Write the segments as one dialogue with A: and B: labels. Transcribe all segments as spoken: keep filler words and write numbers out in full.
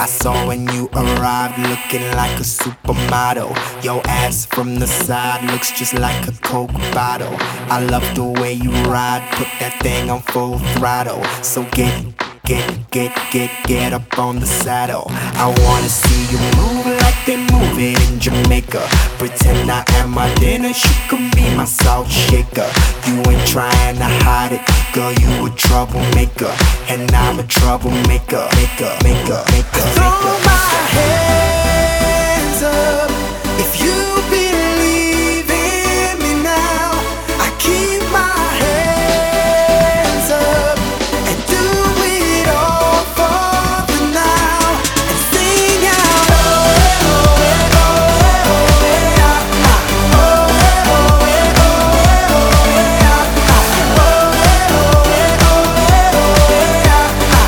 A: saw when you arrived, looking like a supermodel. Your ass from the side looks just like a Coke bottle. I love the way you ride, put that thing on full throttle. So get, get, get, get, get up on the saddle. I wanna see you move like they move it in Jamaica. Pretend I am my Dennis, you can be my salt shaker. You ain't trying to hide it, girl, you a troublemaker. And I'm a troublemaker, maker, maker, maker.
B: Throw my hands up if you believe in me now. I keep my hands up and do it all for the now. And sing out, oh, oh, oh, oh, oh, yeah. Oh, oh, oh, oh, oh, yeah. Oh, oh, oh, oh, yeah.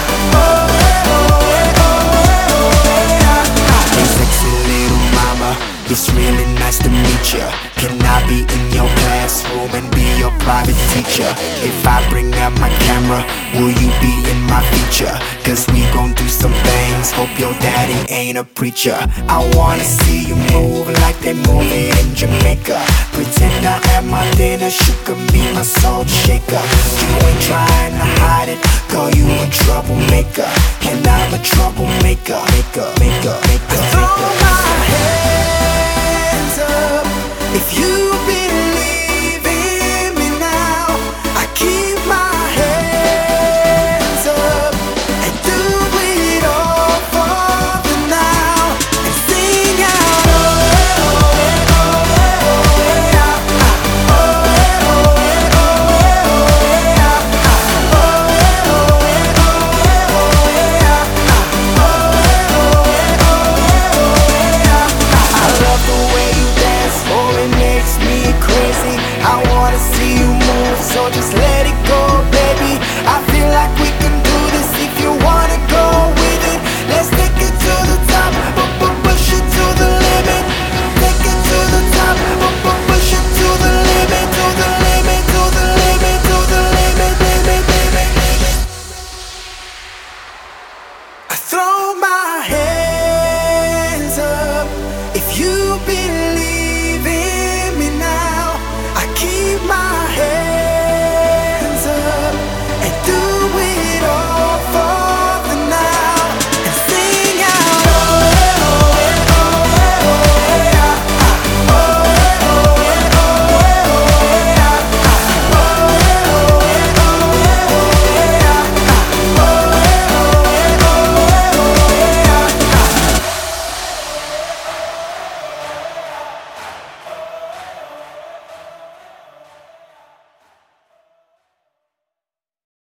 A: Hey sexy little mama, it's really nice to meet ya. Can I be in your classroom and be your private teacher? If I bring out my camera, will you be in my feature? Cause we gon' do some things, hope your daddy ain't a preacher. I wanna see you move like they move it in Jamaica. Pretend I am my dinner, you can be my salt shaker. You ain't trying to hide it, girl, you a troublemaker. And I'm a troublemaker.